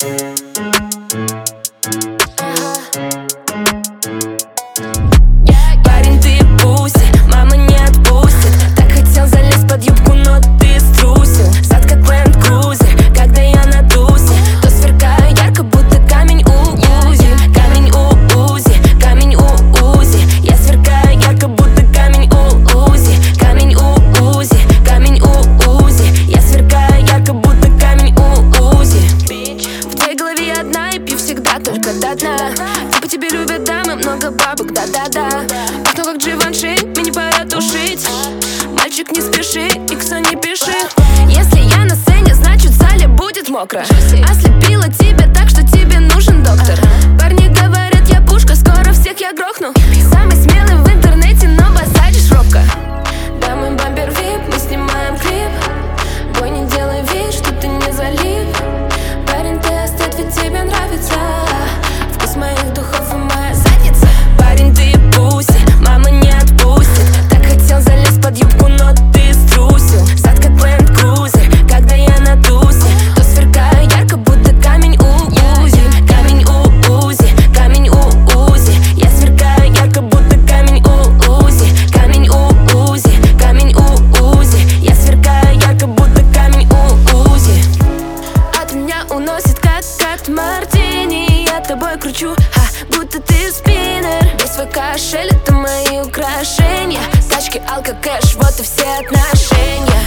Парень, ты пуси, мама не отпустит. Так хотел залезть под юбку, но ты струсил. Зад как Land Cruiser, когда я на тусе, то сверкаю ярко, будто камень у Узи. Камень у Узи, камень у Узи. Я сверкаю ярко, будто камень у Узи. Камень у Узи, камень у Узи. Я сверкаю ярко, будто камень у Узи. В твоей голове я одна и пью всегда только до дна. Типа тебе любят дамы, много бабок, да-да-да. Пахну как Givenchy, мне пора тушить. Мальчик, не спеши, иксо не пиши. Если я на сцене, значит в зале будет мокро. Ослепила тебя так, что тебе нужен доктор. Парни говорят, я пушка, скоро всех я грохну. Самый смелый в интернете, но базаришь робко. Да, мы бампер вип, мы снимаем клип. Бой, не делай вид, что ты не залип. Парень, ты остыт, ведь тебе нравится вкус моих духов и моя задница. Парень, ты пуси, мама не отпустит. Так хотел залезть под юбку, но ты струсил. Зад как Land Cruiser, когда я на тусе, то сверкаю ярко, будто камень у Узи. Камень у Узи, камень у Узи. Я сверкаю ярко, будто камень у Узи. Камень у Узи, камень у Узи. Я сверкаю ярко, будто камень у Узи. От меня уносит как от мартини. Я тобой кручу, будто ты спиннер. Весь свой кошель — это мои украшения. Тачки, алко, кэш, вот и все отношения.